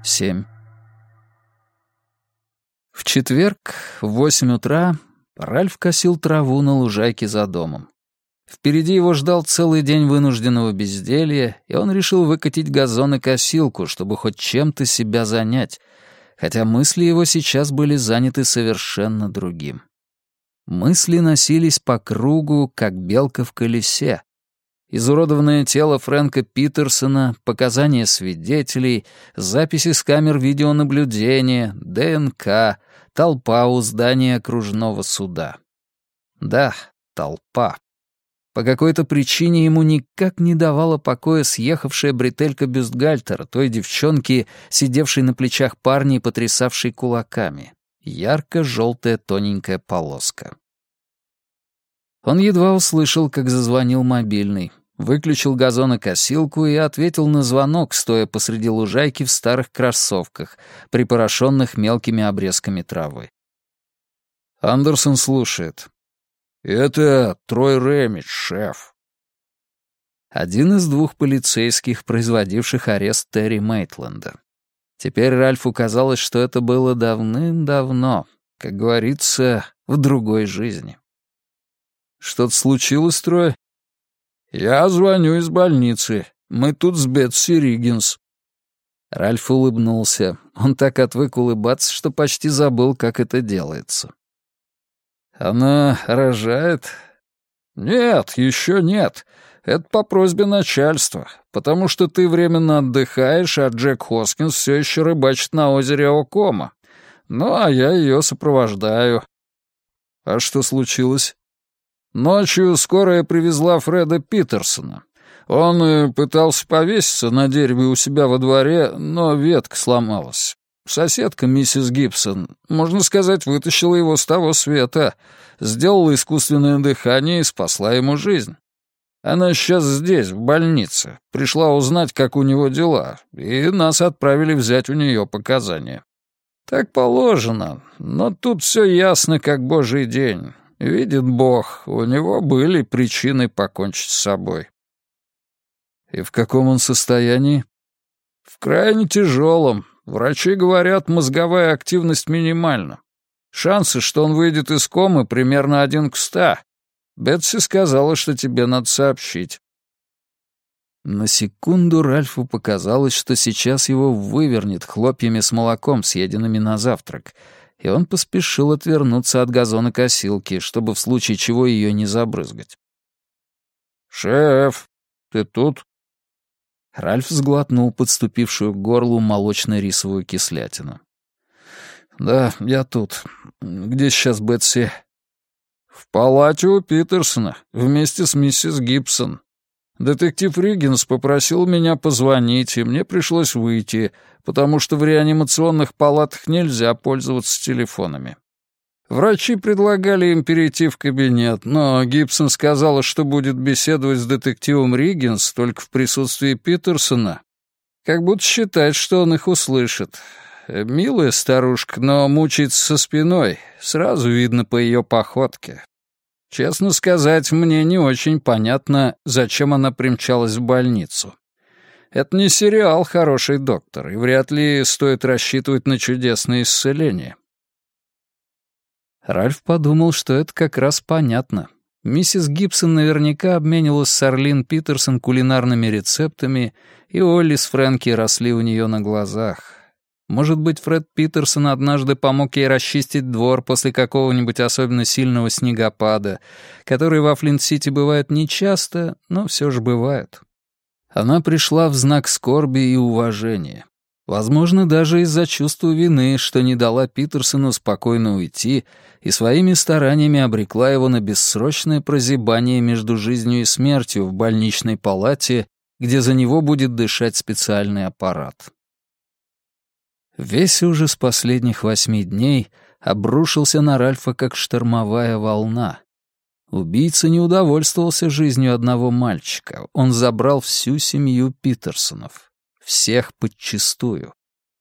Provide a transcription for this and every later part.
7. В четверг в 8 утра Ральф косил траву на лужайке за домом. Впереди его ждал целый день вынужденного безделья, и он решил выкатить газонокосилку, чтобы хоть чем-то себя занять, хотя мысли его сейчас были заняты совершенно другим. Мысли носились по кругу, как белка в колесе. Изуродованное тело Фрэнка Питерсона, показания свидетелей, записи с камер видеонаблюдения, ДНК, толпа у здания окружного суда. Да, толпа. По какой-то причине ему никак не давала покоя съехавшая бретелька бюстгальтера, той девчонки, сидевшей на плечах парня и потрясавшей кулаками. Ярко-желтая тоненькая полоска. Он едва услышал, как зазвонил мобильный, выключил газонокосилку и ответил на звонок, стоя посреди лужайки в старых кроссовках, припорошенных мелкими обрезками травы. Андерсон слушает. «Это Трой Рэмидж, шеф». Один из двух полицейских, производивших арест Терри Мейтленда. Теперь Ральфу казалось, что это было давным-давно, как говорится, в другой жизни. «Что-то случилось, Трой?» «Я звоню из больницы. Мы тут с Бетси Риггинс». Ральф улыбнулся. Он так отвык улыбаться, что почти забыл, как это делается. «Она рожает?» «Нет, еще нет. Это по просьбе начальства, потому что ты временно отдыхаешь, а Джек Хоскинс все еще рыбачит на озере Окома. Ну, а я ее сопровождаю». «А что случилось?» «Ночью скорая привезла Фреда Питерсона. Он пытался повеситься на дереве у себя во дворе, но ветка сломалась. Соседка, миссис Гибсон, можно сказать, вытащила его с того света, сделала искусственное дыхание и спасла ему жизнь. Она сейчас здесь, в больнице, пришла узнать, как у него дела, и нас отправили взять у нее показания. Так положено, но тут все ясно, как божий день. Видит Бог, у него были причины покончить с собой». «И в каком он состоянии?» «В крайне тяжелом. Врачи говорят, мозговая активность минимальна. Шансы, что он выйдет из комы, примерно 1 к 100. Бетси сказала, что тебе надо сообщить». На секунду Ральфу показалось, что сейчас его вывернет хлопьями с молоком, съеденными на завтрак, и он поспешил отвернуться от газонокосилки, чтобы в случае чего ее не забрызгать. «Шеф, ты тут?» Ральф сглотнул подступившую к горлу молочно-рисовую кислятину. «Да, я тут. Где сейчас Бетси?» «В палате у Питерсона, вместе с миссис Гибсон. Детектив Риггинс попросил меня позвонить, и мне пришлось выйти, потому что в реанимационных палатах нельзя пользоваться телефонами. Врачи предлагали им перейти в кабинет, но Гибсон сказала, что будет беседовать с детективом Риггинс только в присутствии Питерсона. Как будто считает, что он их услышит. Милая старушка, но мучается со спиной, сразу видно по ее походке. Честно сказать, мне не очень понятно, зачем она примчалась в больницу. Это не сериал «Хороший доктор», и вряд ли стоит рассчитывать на чудесное исцеление». Ральф подумал, что это как раз понятно. Миссис Гибсон наверняка обменивалась с Арлин Питерсон кулинарными рецептами, и Олли с Фрэнки росли у нее на глазах. Может быть, Фред Питерсон однажды помог ей расчистить двор после какого-нибудь особенно сильного снегопада, которые во Флинт-Сити бывают нечасто, но все же бывают. Она пришла в знак скорби и уважения. Возможно, даже из-за чувства вины, что не дала Питерсону спокойно уйти и своими стараниями обрекла его на бессрочное прозябание между жизнью и смертью в больничной палате, где за него будет дышать специальный аппарат. Весь ужас последних 8 дней обрушился на Ральфа как штормовая волна. Убийца не удовольствовался жизнью одного мальчика, он забрал всю семью Питерсонов. Всех подчистую.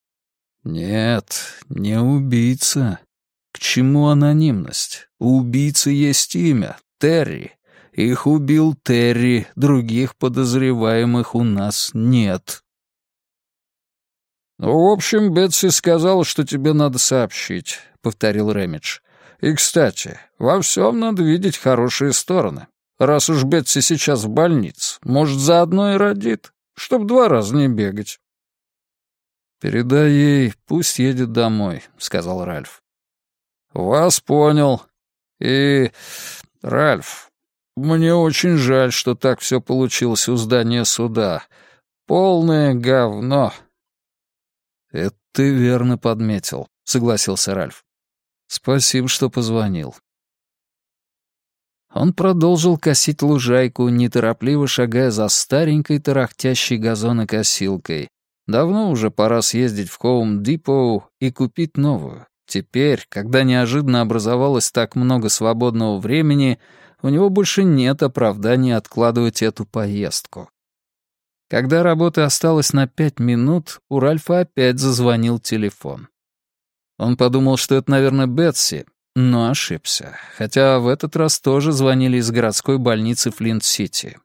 Нет, не убийца. К чему анонимность? У убийцы есть имя — Терри. Их убил Терри, других подозреваемых у нас нет. «Ну, в общем, Бетси сказала, что тебе надо сообщить», — повторил Рэмидж. «И, кстати, во всем надо видеть хорошие стороны. Раз уж Бетси сейчас в больнице, может, заодно и родит, чтоб 2 раза не бегать». «Передай ей, пусть едет домой», — сказал Ральф. «Вас понял. И, Ральф, мне очень жаль, что так все получилось у здания суда. Полное говно». «Это ты верно подметил», — согласился Ральф. «Спасибо, что позвонил». Он продолжил косить лужайку, неторопливо шагая за старенькой тарахтящей газонокосилкой. Давно уже пора съездить в Хоум-Депо и купить новую. Теперь, когда неожиданно образовалось так много свободного времени, у него больше нет оправдания откладывать эту поездку. Когда работы осталось на 5 минут, у Ральфа опять зазвонил телефон. Он подумал, что это, наверное, Бетси, но ошибся, хотя в этот раз тоже звонили из городской больницы Флинт-Сити.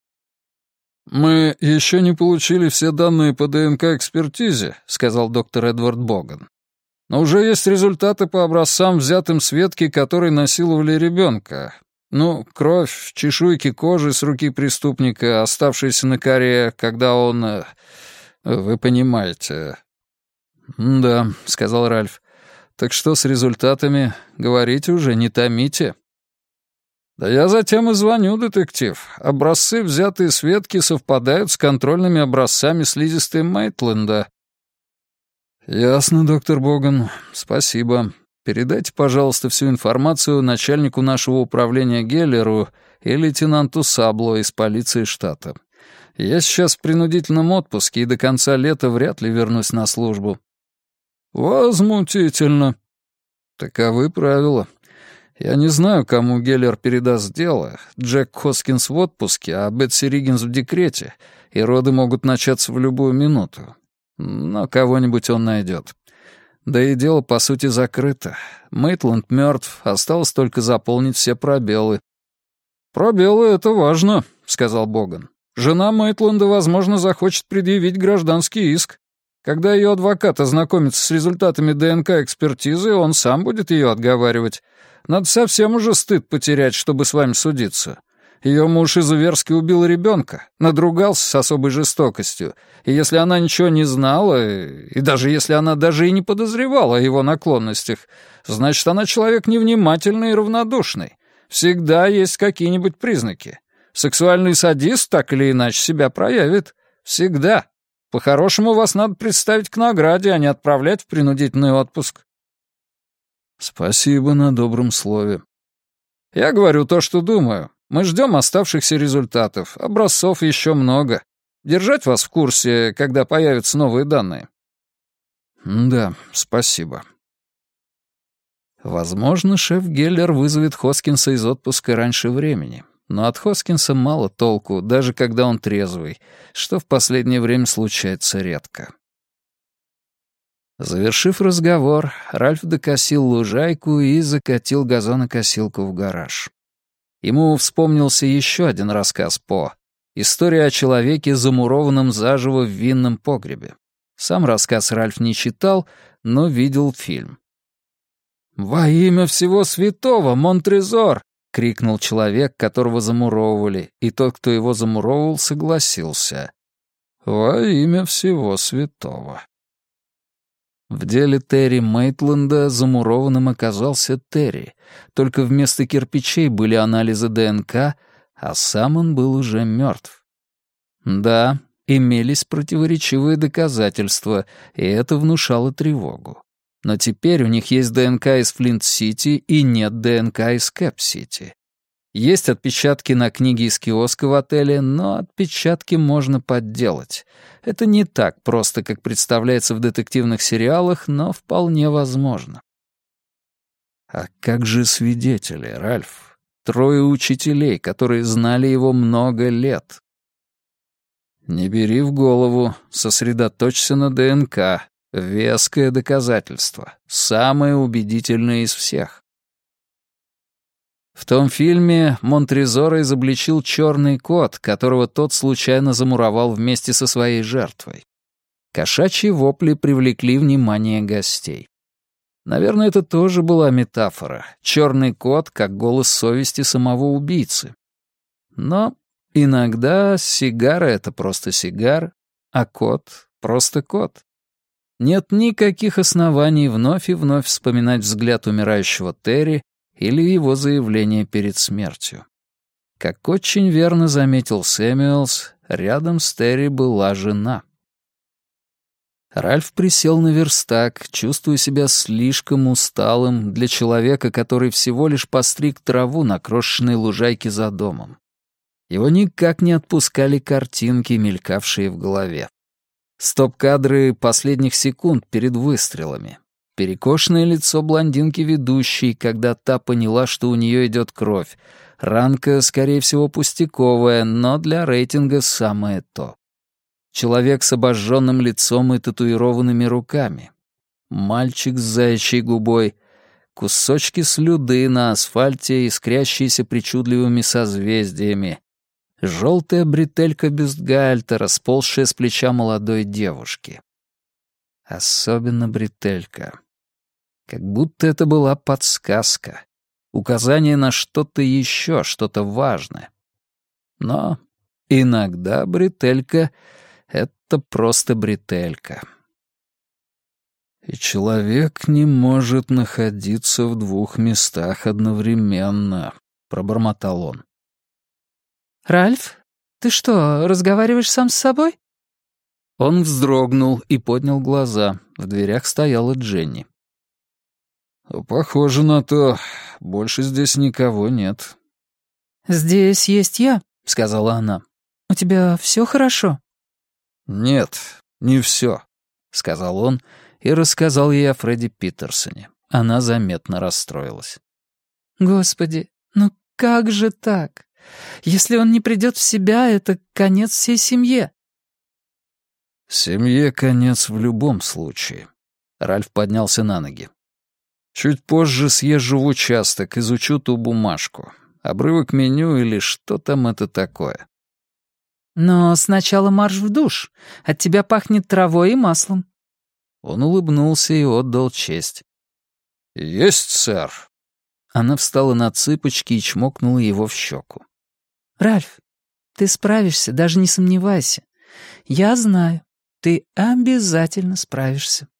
«Мы еще не получили все данные по ДНК-экспертизе», — сказал доктор Эдвард Боган. «Но уже есть результаты по образцам, взятым с ветки, которой насиловали ребенка. Ну, кровь, чешуйки кожи с руки преступника, оставшиеся на коре, когда он... Вы понимаете». «Да», — сказал Ральф. «Так что с результатами? Говорите уже, не томите». «Да я затем и звоню, детектив. Образцы, взятые с ветки, совпадают с контрольными образцами слизистой Мейтленда». «Ясно, доктор Боган. Спасибо. Передайте, пожалуйста, всю информацию начальнику нашего управления Геллеру и лейтенанту Сабло из полиции штата. Я сейчас в принудительном отпуске и до конца лета вряд ли вернусь на службу». «Возмутительно». «Таковы правила. Я не знаю, кому Геллер передаст дело. Джек Хоскинс в отпуске, а Бетси Риггинс в декрете, и роды могут начаться в любую минуту. Но кого-нибудь он найдет. Да и дело, по сути, закрыто. Мейтленд мертв, осталось только заполнить все пробелы». «Пробелы — это важно», — сказал Боган. «Жена Мейтленда, возможно, захочет предъявить гражданский иск. Когда ее адвокат ознакомится с результатами ДНК-экспертизы, он сам будет ее отговаривать. Надо совсем уже стыд потерять, чтобы с вами судиться. Ее муж изуверски убил ребенка, надругался с особой жестокостью, и если она ничего не знала, и даже если она даже и не подозревала о его наклонностях, значит, она человек невнимательный и равнодушный. Всегда есть какие-нибудь признаки. Сексуальный садист так или иначе себя проявит. Всегда. По-хорошему, вас надо представить к награде, а не отправлять в принудительный отпуск». «Спасибо на добром слове». «Я говорю то, что думаю. Мы ждем оставшихся результатов. Образцов еще много. Держать вас в курсе, когда появятся новые данные». «Да, спасибо». Возможно, шеф Геллер вызовет Хоскинса из отпуска раньше времени. Но от Хоскинса мало толку, даже когда он трезвый, что в последнее время случается редко. Завершив разговор, Ральф докосил лужайку и закатил газонокосилку в гараж. Ему вспомнился еще один рассказ По. История о человеке, замурованном заживо в винном погребе. Сам рассказ Ральф не читал, но видел фильм. «Во имя всего святого, Монтрезор!» — крикнул человек, которого замуровывали, и тот, кто его замуровывал, согласился. «Во имя всего святого». В деле Терри Мейтленда замурованным оказался Терри, только вместо кирпичей были анализы ДНК, а сам он был уже мертв. Да, имелись противоречивые доказательства, и это внушало тревогу. Но теперь у них есть ДНК из Флинт-Сити и нет ДНК из Кэп-Сити. Есть отпечатки на книге из киоска в отеле, но отпечатки можно подделать. Это не так просто, как представляется в детективных сериалах, но вполне возможно. А как же свидетели, Ральф? 3 учителей, которые знали его много лет. Не бери в голову, сосредоточься на ДНК. Веское доказательство. Самое убедительное из всех. В том фильме Монтрезора изобличил черный кот, которого тот случайно замуровал вместе со своей жертвой. Кошачьи вопли привлекли внимание гостей. Наверное, это тоже была метафора. Черный кот как голос совести самого убийцы. Но иногда сигара — это просто сигара, а кот — просто кот. Нет никаких оснований вновь и вновь вспоминать взгляд умирающего Терри или его заявление перед смертью. Как очень верно заметил Сэмюэлс, рядом с Терри была жена. Ральф присел на верстак, чувствуя себя слишком усталым для человека, который всего лишь постриг траву на крошечной лужайке за домом. Его никак не отпускали картинки, мелькавшие в голове. Стоп-кадры последних секунд перед выстрелами. Перекошенное лицо блондинки-ведущей, когда та поняла, что у нее идет кровь. Ранка, скорее всего, пустяковая, но для рейтинга самое то. Человек с обожженным лицом и татуированными руками. Мальчик с заячьей губой. Кусочки слюды на асфальте, искрящиеся причудливыми созвездиями. Желтая бретелька бюстгальтера, сползшая с плеча молодой девушки. Особенно бретелька. Как будто это была подсказка. Указание на что-то еще, что-то важное. Но иногда бретелька — это просто бретелька. И человек не может находиться в двух местах одновременно, пробормотал он. «Ральф, ты что, разговариваешь сам с собой?» Он вздрогнул и поднял глаза. В дверях стояла Дженни. «Похоже на то. Больше здесь никого нет». «Здесь есть я», — сказала она. «У тебя все хорошо?» «Нет, не все», — сказал он и рассказал ей о Фредди Питерсоне. Она заметно расстроилась. «Господи, ну как же так? Если он не придет в себя, это конец всей семье». «Семье конец в любом случае». Ральф поднялся на ноги. «Чуть позже съезжу в участок, изучу ту бумажку. Обрывок меню или что там это такое». «Но сначала марш в душ. От тебя пахнет травой и маслом». Он улыбнулся и отдал честь. «Есть, сэр». Она встала на цыпочки и чмокнула его в щеку. «Ральф, ты справишься, даже не сомневайся. Я знаю, ты обязательно справишься».